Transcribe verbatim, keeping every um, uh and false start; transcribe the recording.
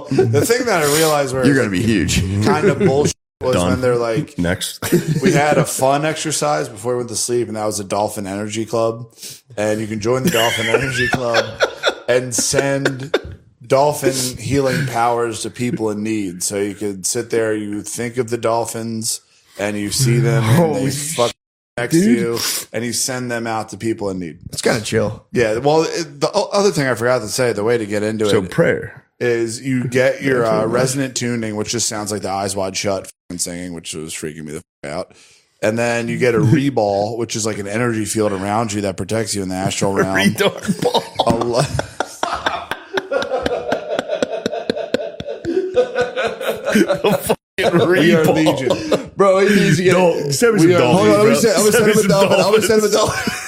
the thing that I realized where you're going to be huge. Kind of bullshit was Done. when they're like, Next. we had a fun exercise before we went to sleep, and that was a Dolphin Energy Club. And you can join the Dolphin Energy Club and send dolphin healing powers to people in need. So you could sit there, you think of the dolphins, and you see them, and they fuck next dude. to you, and you send them out to people in need. It's kind of chill. Yeah. Well, it, the other thing I forgot to say, the way to get into So it prayer. is you get your uh, resonant tuning, which just sounds like the Eyes Wide Shut f***ing singing, which was freaking me the f- out. And then you get a reball, which is like an energy field around you that protects you in the astral realm. Retard ball. A lo- we are Reball. Legion. Bro, it means you get Don't- send me some We are- dolphins, Hold on, let me bro. send, I'm gonna Send send me him a some dolphin. I'm gonna dolphins. send him a dolphin.